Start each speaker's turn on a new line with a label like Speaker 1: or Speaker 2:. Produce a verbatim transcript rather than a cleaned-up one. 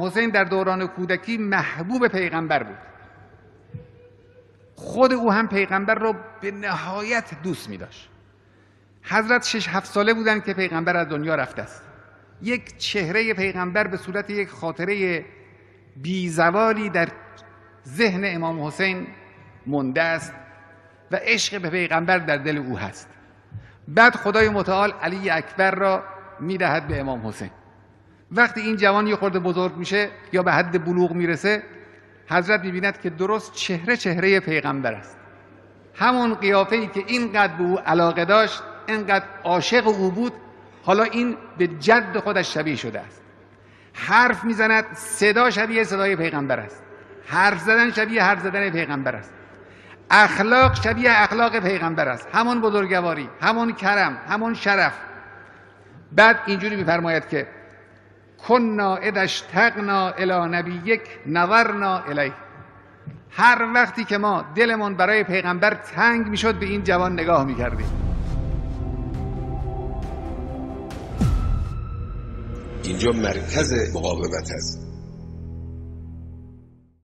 Speaker 1: امام حسین در دوران کودکی محبوب پیغمبر بود. خود او هم پیغمبر رو به نهایت دوست می داشت. حضرت شش هفت ساله بودن که پیغمبر از دنیا رفته است. یک چهره پیغمبر به صورت یک خاطره بیزوالی در ذهن امام حسین مونده است و عشق به پیغمبر در دل او هست. بعد خدای متعال علی اکبر را میدهد به امام حسین. وقتی این جوان یه خورده بزرگ میشه یا به حد بلوغ میرسه، حضرت میبیند که درست چهره چهره پیغمبر است. همون قیافه‌ای که اینقدر به او علاقه داشت، اینقدر عاشق او بود، حالا این به جد خودش شبیه شده است. حرف میزند، صدا شبیه صدای پیغمبر است. حرف زدن شبیه حرف زدن پیغمبر است. اخلاق شبیه اخلاق پیغمبر است. همون بزرگواری، همون کرم، همون شرف. بعد اینجوری میفرماید که کنا ادش تقنا الی نبیک نظرنا الیه. هر وقتی که ما دلمون برای پیغمبر تنگ میشد به این جوان نگاه میکردیم.
Speaker 2: اینجا مرکز مقاومت است.